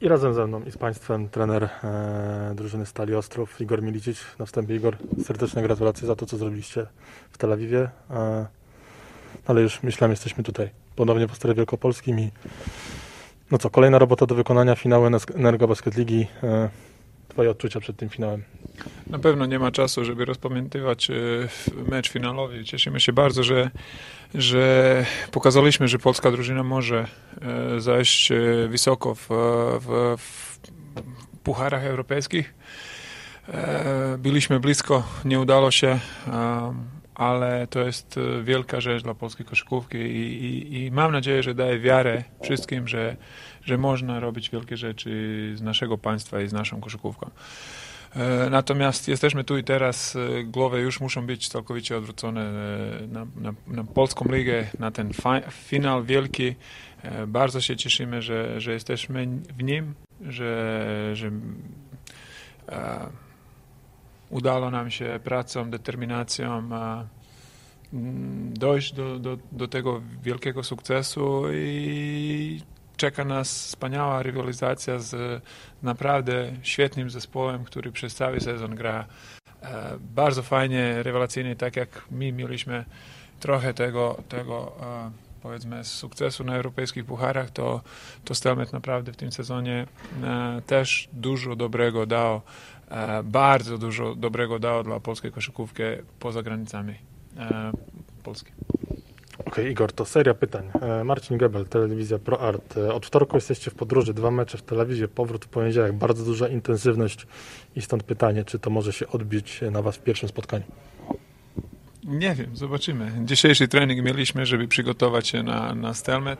I razem ze mną i z Państwem trener drużyny Stali Ostrów, Igor Milicic. Na wstępie, Igor, serdeczne gratulacje za to, co zrobiliście w Tel Awiwie. Ale już myślałem, jesteśmy tutaj ponownie po Stare Wielkopolskim i no co, kolejna robota do wykonania, finały Energo Basket Ligi. Twoje odczucia przed tym finałem? Na pewno nie ma czasu, żeby rozpamiętywać mecz finalowy. Cieszymy się bardzo, że pokazaliśmy, że polska drużyna może zajść wysoko w pucharach europejskich. Byliśmy blisko, nie udało się, ale to jest wielka rzecz dla polskiej koszykówki i mam nadzieję, że daje wiarę wszystkim, że można robić wielkie rzeczy z naszego państwa i z naszą koszykówką. Natomiast jesteśmy tu i teraz, głowy już muszą być całkowicie odwrócone na polską ligę, na ten finał wielki. Bardzo się cieszymy, że jesteśmy w nim, że udało nam się pracą, determinacją dojść do tego wielkiego sukcesu i czeka nas wspaniała rywalizacja z naprawdę świetnym zespołem, który przez cały sezon gra bardzo fajnie, rewelacyjnie, tak jak my mieliśmy trochę tego powiedzmy sukcesu na europejskich pucharach, to Stelmet naprawdę w tym sezonie też dużo dobrego dał, bardzo dużo dobrego dał dla polskiej koszykówki poza granicami Polski. Okej, Igor, to seria pytań. Marcin Gebel, Telewizja ProArt. Od wtorku jesteście w podróży, 2 mecze w Tel Awiwie, powrót w poniedziałek, bardzo duża intensywność i stąd pytanie, czy to może się odbić na Was w pierwszym spotkaniu? Nie wiem, zobaczymy. Dzisiejszy trening mieliśmy, żeby przygotować się na Stelmet.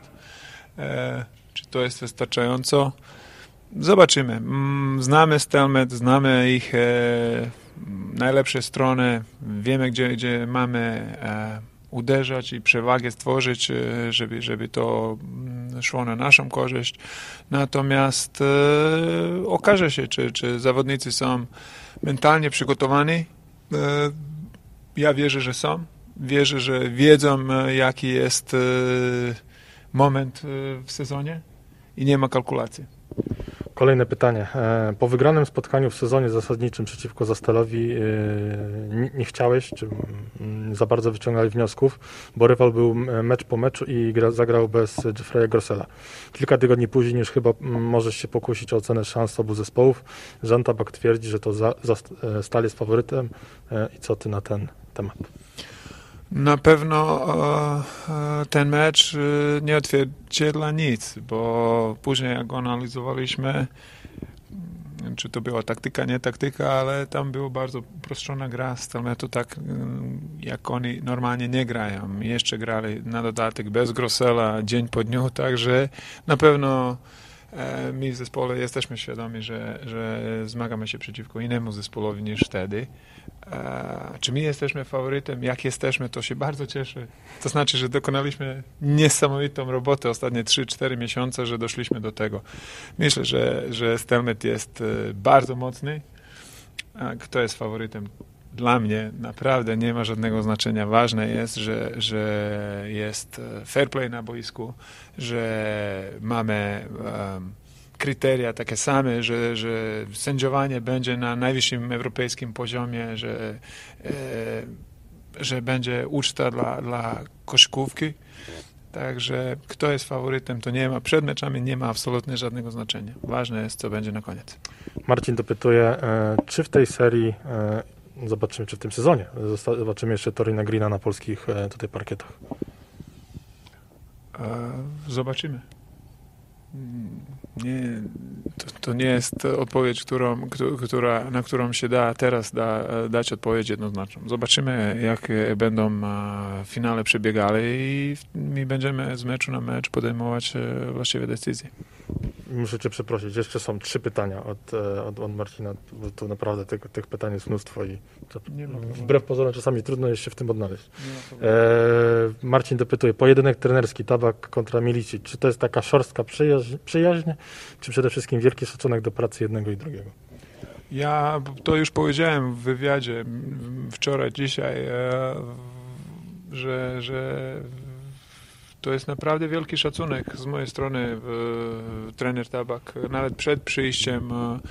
Czy to jest wystarczająco? Zobaczymy. Znamy Stelmet, znamy ich najlepsze strony, wiemy, gdzie mamy uderzać i przewagę stworzyć, żeby to szło na naszą korzyść. Natomiast okaże się, czy zawodnicy są mentalnie przygotowani. Ja wierzę, że są. Wierzę, że wiedzą, jaki jest moment w sezonie i nie ma kalkulacji. Kolejne pytanie. Po wygranym spotkaniu w sezonie zasadniczym przeciwko Zastelowi nie chciałeś, czy za bardzo wyciągałeś wniosków, bo rywal był mecz po meczu i zagrał bez Jeffrey'a Grossela. Kilka tygodni później już chyba możesz się pokusić o ocenę szans obu zespołów. Jean Tabak twierdzi, że to Stal jest faworytem. I co ty na ten temat? Na pewno ten mecz nie odzwierciedla nic, bo później jak go analizowaliśmy, czy to była taktyka, nie taktyka, ale tam była bardzo uproszczona gra z Stelmetu, tak jak oni normalnie nie grają. Jeszcze grali na dodatek bez Grossela dzień po dniu, także na pewno my w zespole jesteśmy świadomi, że zmagamy się przeciwko innemu zespołowi niż wtedy. Czy my jesteśmy faworytem? Jak jesteśmy, to się bardzo cieszę. To znaczy, że dokonaliśmy niesamowitą robotę ostatnie 3-4 miesiące, że doszliśmy do tego. Myślę, że Stelmet jest bardzo mocny. Kto jest faworytem? Dla mnie naprawdę nie ma żadnego znaczenia. Ważne jest, że jest fair play na boisku, że mamy kryteria takie same, że sędziowanie będzie na najwyższym europejskim poziomie, że będzie uczta dla koszykówki. Także kto jest faworytem, to nie ma. Przed meczami nie ma absolutnie żadnego znaczenia. Ważne jest, co będzie na koniec. Marcin dopytuje, czy w tej serii zobaczymy, czy w tym sezonie zobaczymy jeszcze Torina Greena na polskich tutaj parkietach? Zobaczymy. Nie, to nie jest odpowiedź, na którą się da teraz dać odpowiedź jednoznaczną. Zobaczymy, jak będą w finale przebiegali i my będziemy z meczu na mecz podejmować właściwe decyzje. Muszę cię przeprosić, jeszcze są 3 pytania od Marcina, bo to naprawdę tych pytań jest mnóstwo i wbrew pozorom czasami trudno jest się w tym odnaleźć. Marcin dopytuje, pojedynek trenerski Tabak kontra Milicic, czy to jest taka szorstka przyjaźń, czy przede wszystkim wielki szacunek do pracy jednego i drugiego? Ja to już powiedziałem w wywiadzie wczoraj, dzisiaj, że To jest naprawdę wielki szacunek z mojej strony. Trener Tabak nawet przed przyjściem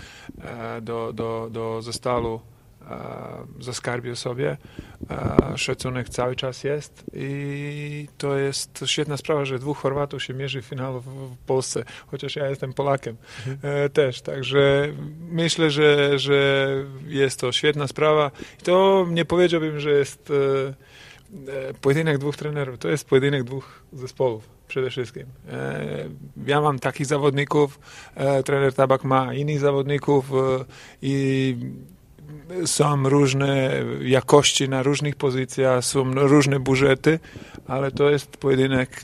do Zastalu zaskarbił sobie. Szacunek cały czas jest i to jest świetna sprawa, że dwóch Chorwatów się mierzy w finalu w Polsce, chociaż ja jestem Polakiem też, także myślę, że jest to świetna sprawa. I to nie powiedziałbym, że jest pojedynek dwóch trenerów, to jest pojedynek dwóch zespołów przede wszystkim. Ja mam takich zawodników, trener Tabak ma innych zawodników i są różne jakości na różnych pozycjach, są różne budżety, ale to jest pojedynek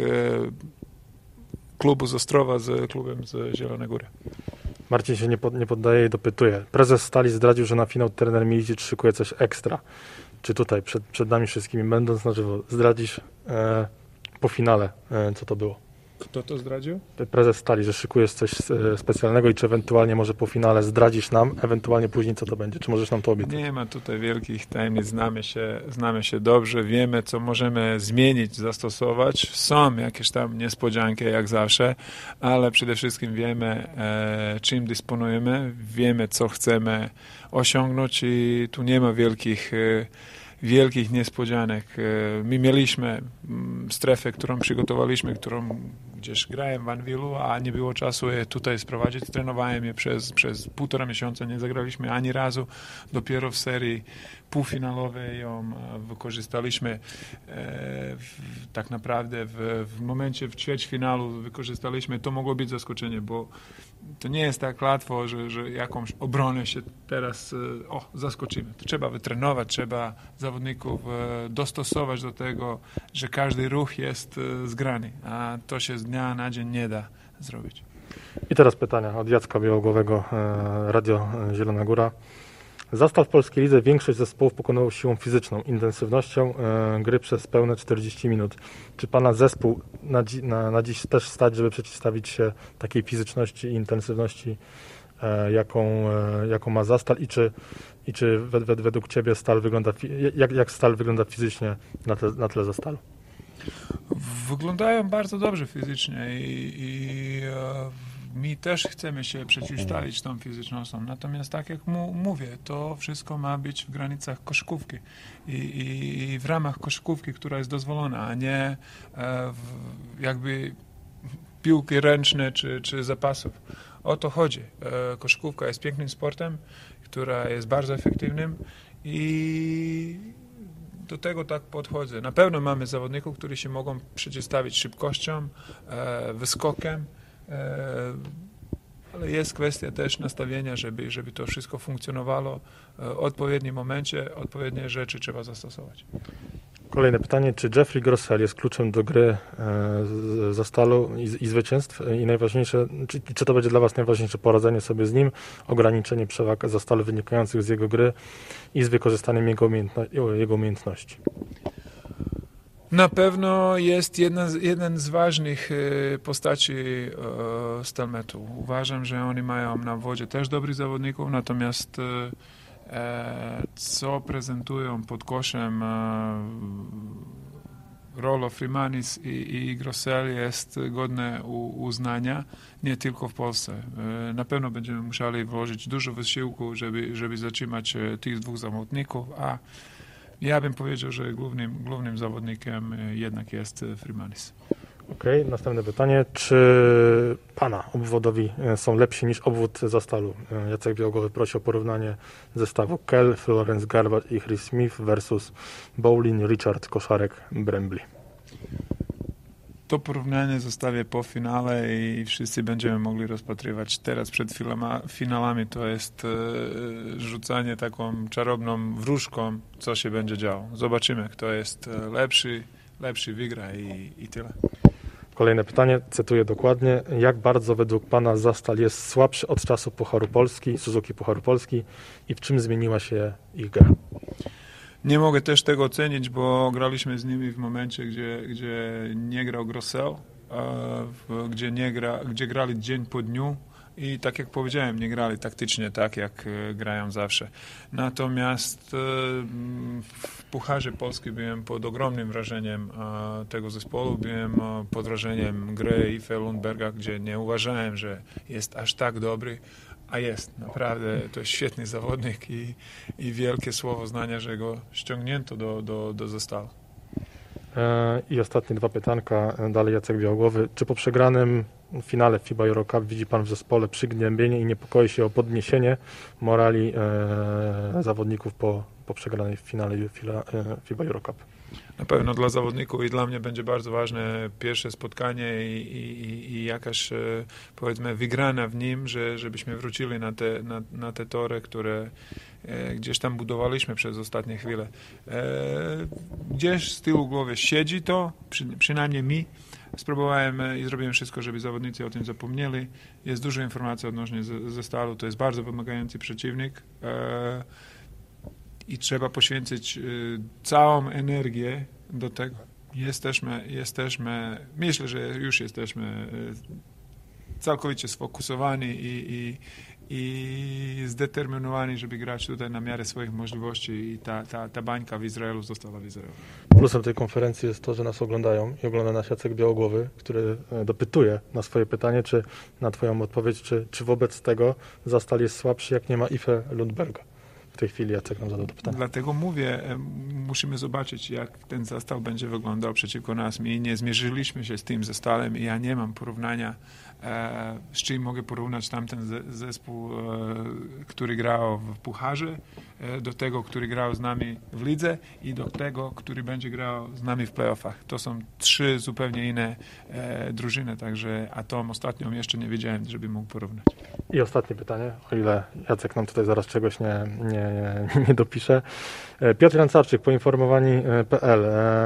klubu z Ostrowa z klubem z Zielonej Góry. Marcin się nie poddaje i dopytuje. Prezes Stali zdradził, że na finał trener Milić szykuje coś ekstra. Czy tutaj przed nami wszystkimi, będąc na żywo, zdradzisz po finale, co to było? Kto to zdradził? Prezes Stali, że szykujesz coś specjalnego i czy ewentualnie może po finale zdradzisz nam, ewentualnie później co to będzie? Czy możesz nam to obiecać? Nie ma tutaj wielkich tajemnic, znamy się dobrze, wiemy co możemy zmienić, zastosować. Są jakieś tam niespodzianki jak zawsze, ale przede wszystkim wiemy czym dysponujemy, wiemy co chcemy osiągnąć i tu nie ma wielkich niespodzianek. My mieliśmy strefę, którą przygotowaliśmy, którą gdzieś grałem w Anwilu, a nie było czasu je tutaj sprowadzić. Trenowałem je przez 1,5 miesiąca, nie zagraliśmy ani razu. Dopiero w serii półfinalowej ją wykorzystaliśmy. Tak naprawdę w momencie w ćwierćfinalu wykorzystaliśmy. To mogło być zaskoczenie, bo to nie jest tak łatwo, że jakąś obronę się teraz zaskoczymy. To trzeba wytrenować, trzeba zawodników dostosować do tego, że każdy ruch jest zgrany, a to się z dnia na dzień nie da zrobić. I teraz pytania od Jacka Białogłowego, Radio Zielona Góra. Zastal w polskiej lidze większość zespołów pokonało siłą fizyczną, intensywnością gry przez pełne 40 minut. Czy pana zespół na dziś też stać, żeby przeciwstawić się takiej fizyczności i intensywności, jaką ma Zastal i czy według ciebie Stal wygląda, jak Stal wygląda fizycznie na tle Zastalu? Wyglądają bardzo dobrze fizycznie i my też chcemy się przeciwstawić tą fizycznością. Natomiast tak jak mówię, to wszystko ma być w granicach koszykówki i w ramach koszykówki, która jest dozwolona, a nie jakby piłki ręczne czy zapasów. O to chodzi. Koszykówka jest pięknym sportem, która jest bardzo efektywnym i do tego tak podchodzę. Na pewno mamy zawodników, którzy się mogą przeciwstawić szybkością, wyskokiem, ale jest kwestia też nastawienia, żeby to wszystko funkcjonowało w odpowiednim momencie, odpowiednie rzeczy trzeba zastosować. Kolejne pytanie, czy Jeffrey Grossell jest kluczem do gry Zastalu i zwycięstw i najważniejsze, czy to będzie dla was najważniejsze poradzenie sobie z nim, ograniczenie przewag Zastalu wynikających z jego gry i z wykorzystaniem jego umiejętności? Na pewno jest jeden z ważnych postaci Stalmetu. Uważam, że oni mają na wodzie też dobrych zawodników, natomiast co prezentują pod koszem Rolo, Frimanis i Grossell jest godne uznania, nie tylko w Polsce. Na pewno będziemy musieli włożyć dużo wysiłku, żeby zatrzymać tych dwóch zawodników, a ja bym powiedział, że głównym zawodnikiem jednak jest Frimanis. Okej, następne pytanie. Czy pana obwodowi są lepsi niż obwód Zastalu? Jacek Białogłowy prosi o porównanie zestawu Kell, Florence Garbat i Chris Smith versus Bowlin, Richard, Koszarek, Brembly. To porównanie zostawię po finale i wszyscy będziemy mogli rozpatrywać. Teraz przed finalami to jest rzucanie taką czarowną wróżką, co się będzie działo. Zobaczymy, kto jest lepszy wygra i tyle. Kolejne pytanie, cytuję dokładnie. Jak bardzo według pana Zastal jest słabszy od czasu Pucharu Polski, Suzuki Pucharu Polski i w czym zmieniła się ich gra? Nie mogę też tego ocenić, bo graliśmy z nimi w momencie, gdzie nie grał Grossell, gdzie grali dzień po dniu i tak jak powiedziałem, nie grali taktycznie tak, jak grają zawsze. Natomiast w Pucharze Polski byłem pod ogromnym wrażeniem tego zespołu, byłem pod wrażeniem gry Ife Lundberga, gdzie nie uważałem, że jest aż tak dobry, a jest. Naprawdę to jest świetny zawodnik i wielkie słowo znania, że go ściągnięto do zestawu. I ostatnie 2 pytanka. Dalej Jacek Białogłowy. Czy po przegranym finale FIBA Eurocup widzi Pan w zespole przygnębienie i niepokoi się o podniesienie morali zawodników po przegranej finale FIBA Eurocup? Na pewno dla zawodników i dla mnie będzie bardzo ważne pierwsze spotkanie i jakaś, powiedzmy, wygrana w nim, żebyśmy wrócili na te tory, które gdzieś tam budowaliśmy przez ostatnie chwile. Gdzieś z tyłu głowy siedzi to, przynajmniej mi. Spróbowałem i zrobiłem wszystko, żeby zawodnicy o tym zapomnieli. Jest dużo informacji odnośnie ze Stalu, to jest bardzo wymagający przeciwnik. I trzeba poświęcić całą energię do tego. Jesteśmy, myślę, że już jesteśmy całkowicie sfokusowani i zdeterminowani, żeby grać tutaj na miarę swoich możliwości i ta bańka w Izraelu została w Izraelu. Plusem tej konferencji jest to, że nas oglądają i ogląda nas Jacek Białogłowy, który dopytuje na swoje pytanie, czy na Twoją odpowiedź, czy wobec tego Zastal jest słabszy, jak nie ma Ife Lundberga. W tej chwili Jacek nam zadał to pytanie. Dlatego mówię, musimy zobaczyć, jak ten Zastal będzie wyglądał przeciwko nas. My nie zmierzyliśmy się z tym Zastalem i ja nie mam porównania, z czym mogę porównać tamten zespół, który grał w Pucharze, do tego, który grał z nami w lidze i do tego, który będzie grał z nami w playoffach. To są 3 zupełnie inne drużyny, także a tą ostatnią jeszcze nie wiedziałem, żeby mógł porównać. I ostatnie pytanie, o ile Jacek nam tutaj zaraz czegoś nie dopisze. Piotr Jancarczyk, poinformowani.pl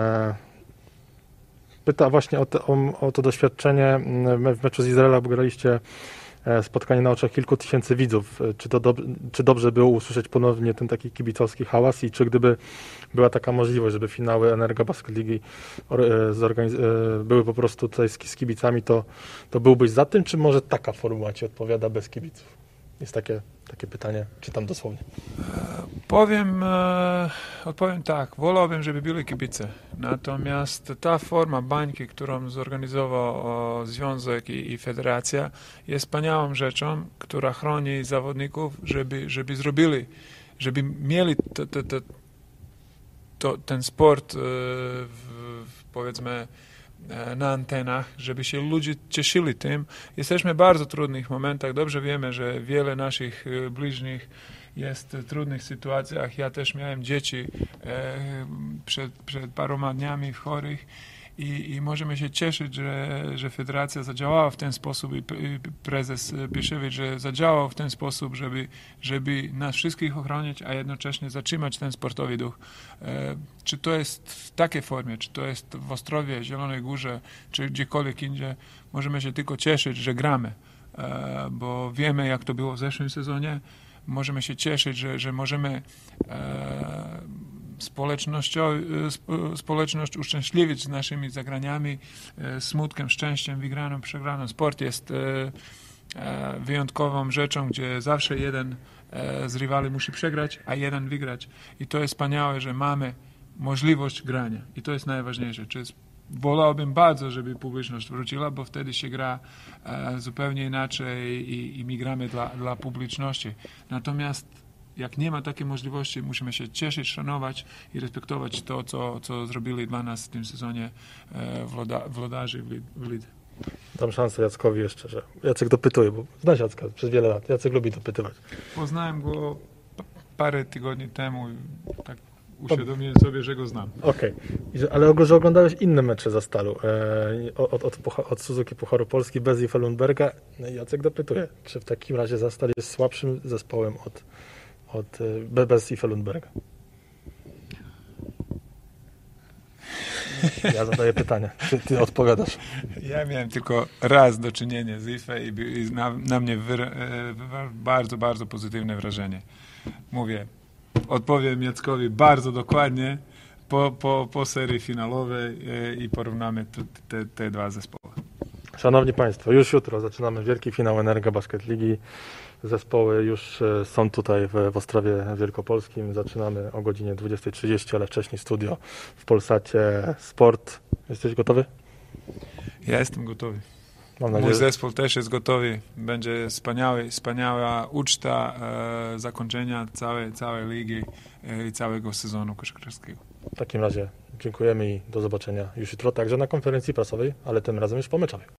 pyta właśnie o to doświadczenie w meczu z Izraela, bo graliście spotkanie na oczach kilku tysięcy widzów. Czy dobrze było usłyszeć ponownie ten taki kibicowski hałas i czy gdyby była taka możliwość, żeby finały Energa Basket Ligi były po prostu tutaj z kibicami, to byłbyś za tym, czy może taka formuła Ci odpowiada bez kibiców? Jest takie pytanie, czytam dosłownie. Odpowiem tak, wolałbym, żeby byli kibice. Natomiast ta forma bańki, którą zorganizował Związek i Federacja, jest wspaniałą rzeczą, która chroni zawodników, żeby zrobili, żeby mieli ten sport powiedzmy na antenach, żeby się ludzie cieszyli tym. Jesteśmy w bardzo trudnych momentach. Dobrze wiemy, że wiele naszych bliźnich jest w trudnych sytuacjach. Ja też miałem dzieci przed paroma dniami chorych i możemy się cieszyć, że Federacja zadziałała w ten sposób i prezes Pieszewicz, że zadziałał w ten sposób, żeby nas wszystkich ochronić, a jednocześnie zatrzymać ten sportowy duch. Czy to jest w takiej formie, czy to jest w Ostrowie, Zielonej Górze, czy gdziekolwiek indziej, możemy się tylko cieszyć, że gramy, bo wiemy, jak to było w zeszłym sezonie. Możemy się cieszyć, że możemy społeczność uszczęśliwić z naszymi zagraniami, smutkiem, szczęściem, wygraną, przegraną. Sport jest wyjątkową rzeczą, gdzie zawsze jeden z rywali musi przegrać, a jeden wygrać. I to jest wspaniałe, że mamy możliwość grania. I to jest najważniejsze. Wolałbym bardzo, żeby publiczność wróciła, bo wtedy się gra zupełnie inaczej i my gramy dla publiczności. Natomiast jak nie ma takiej możliwości, musimy się cieszyć, szanować i respektować to, co zrobili dla nas w tym sezonie włodarze w lidze. Dam szansę Jackowi jeszcze, że Jacek dopytuje, bo znasz Jacka przez wiele lat. Jacek lubi dopytywać. Poznałem go parę tygodni temu i tak uświadomiłem sobie, że go znam. Okej. Ale że oglądałeś inne mecze Zastalu od Suzuki Pucharu Polski bez Ife Lundberga. No i Jacek dopytuje, czy w takim razie Zastal jest słabszym zespołem bez Ife Lundberga. Ja zadaję pytanie. Ty odpowiadasz. Ja miałem tylko raz do czynienia z Ife i na mnie wywarł bardzo, bardzo pozytywne wrażenie. Mówię, odpowiem Jackowi bardzo dokładnie po serii finalowej i porównamy te 2 zespoły. Szanowni Państwo, już jutro zaczynamy wielki finał Energa Basket Ligi. Zespoły już są tutaj w Ostrowie Wielkopolskim. Zaczynamy o godzinie 20:30, ale wcześniej studio w Polsacie Sport. Jesteś gotowy? Ja jestem gotowy. Mam nadzieję, Mój zespół też jest gotowy. Będzie wspaniała uczta zakończenia całej ligi i całego sezonu koszykarskiego. w takim razie dziękujemy i do zobaczenia już jutro, także na konferencji prasowej, ale tym razem już pomeczowej.